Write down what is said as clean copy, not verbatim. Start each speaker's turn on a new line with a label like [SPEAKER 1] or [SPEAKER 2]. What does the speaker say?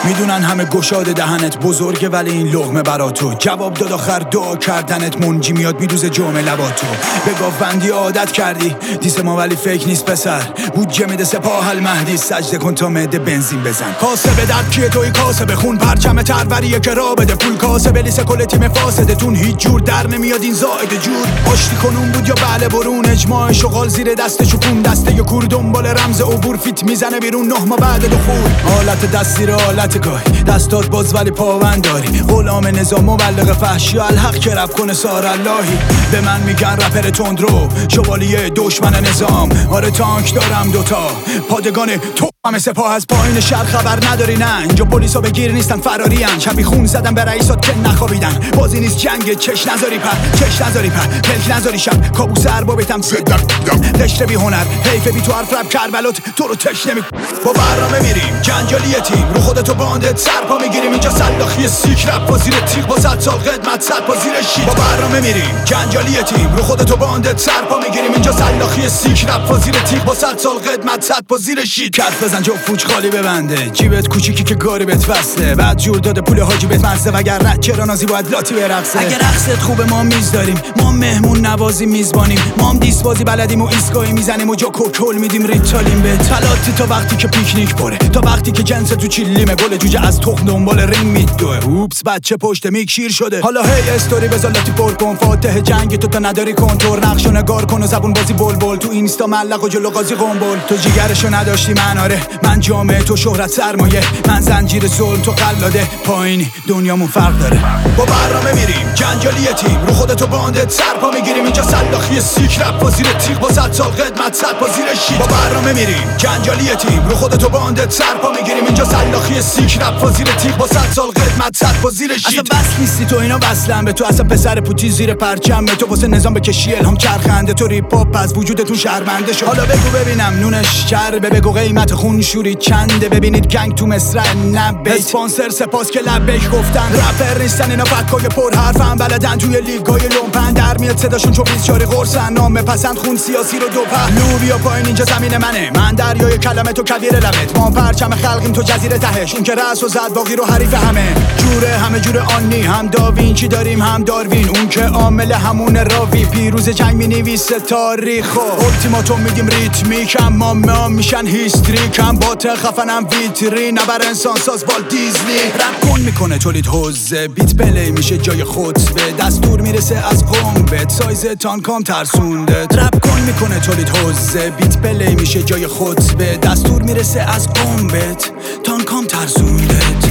[SPEAKER 1] میدونن همه گشاد دهنت بزرگه ولی این لقمه برا تو. جواب داد آخر دعا کردنت منجی میاد میدوزه جامعه لباتو. به گاوبندی عادت کردی دیس ما ولی فکر نیست پسر. بودجه میده سپاه المهدی سجده کن تا معده بنزین بزن. کاسه درد کیه توی کاسه بخون پرچم تروریه که را بده پول. کاسه لیس کل تیم فاسدتون هیچ جور در نمیاد این زائد جور. آشتی کنون بود یا بله برون اجماع شغال زیر دستشو کون. دسته یا کور دنبال رمز عبور فیت میزنه بیرون 9 ماه بعد دخول. حالت دست زیر حالت گاهی دستات باز ولی پاوند داری. غلام نظام مبلغ فحشی الحق که رب کنه سار اللهی. به من میگن رپر تندرو شوالیه دشمن نظام. آره تانک دارم دوتا پادگان تو همه سپاه از پایین شهر خبر نداری نه. اینجا پلیسا بگیر نیستن فراری ان. شبی خون زدن به رئیسات که نخوابیدن. بازی نیست جنگ چش نذاری پلک نذاری شب کابوس اربابتم دشت بی هنر حیف بی تو حرف رب کربلات تو رو تش نمی. با برنامه میریم جنجالی تیم رو خودتو باندت سرپا میگیریم. اینجا سلاخی سیک رپ با زیر تیغ با 100 سال قدمت 100 با زیر شیت. با برنامه میریم جنجالی تیم رو خودتو باندت سرپا میگیریم. اینجا سلاخی سیک رپ با زیر تیغ با 100 سال قدمت 100 با زیر شیت. کف بزن جو فوج خالی ببنده جیبت کوچیکی که گاری بهت وصله. بعد جور داده پول حاجی بهت مزه وگر رد چرا نازی باید لاتی برقصه. اگه رقصت خوبه ما میز داریم ما مهمون نوازی میزبانیم. ما هم دیس بازی بلدیم و ایستگاهی میزنیم و جا کوکل میدیم ریتالیم به تلاتی تا وقتی که پیکنیک پره. تا وقتی که جنس تو چیلیمه گل جوجه از تخم دنبال رینگ میدوه. اوپس بچه پشت میک شیر شده حالا هی استوری بزالاتی پر کن. فاتح جنگ تو تا نداری کنتور نقشو نگار کن و زبون بازی بلبل. تو اینستا ملق و جلو قاضی قنبل. تو جیگرشو نداشتی من آره من جامعه تو شهرت سرمایه. من زنجیر ظلم تو قلاده پایینی دنیامون فرق داره. با برنامه میریم جنجالی تیم رو خودتو باندت سرپا میگیریم. اینجا سلاخی سیک رپ با زیر تیغ با 100 سال قدمت 100 با زیر شیت. با برنامه میریم جنجالی تیم رو خودتو باندت سرپا میگیریم. اینجا سلاخی سیک رپ با زیر تیغ با 100 سال قدمت 100 با زیر شیت. اصلا بس نیستی تو اینا وصلن به تو. اصلا پسر پوتی زیر پرچم به تو واسه نظام بکشی الهام چرخنده. تو ریپ هاپ از وجودتون شرمنده شد. حالا بگو ببینم نونش چربه. بگو قیمت خون شوری چنده. ببینید گنگ تو مصرع نبید اسپانسر سپاس که لبیک گفتن. رپر نیستن اینا فکای پر حرفن بلدن توی لیگای لومپن. در میاد صداشون چون 24 قرصن. نام پسند خون سیاسی رو دو پهلو. بیا پایین اینجا زمین منه من دریای کلمه تو کویر لبت. ما پرچم خلقیم تو جزیره تهش. اون که رأس و زد باقی رو حریف همه جوره. همه جوره آنی هم داوینچی داریم هم داروین. اون که عامل همون راوی پیروز جنگ مینویسه تاریخو. التیماتوم میگیم ریتمیک اما ما میشن هیستریک. هم باطل خفنم ویترین نبر انسان ساز بال دیزنی. رپ کن میکنه تولید حوزه بیت پلی میشه جای خطبه. دستور میرسه از قنبت سایز تانکام ترسونده. رپ کن میکنه تولید حوزه بیت پلی میشه جای خطبه. دستور میرسه از قنبت تانکام ترسونده.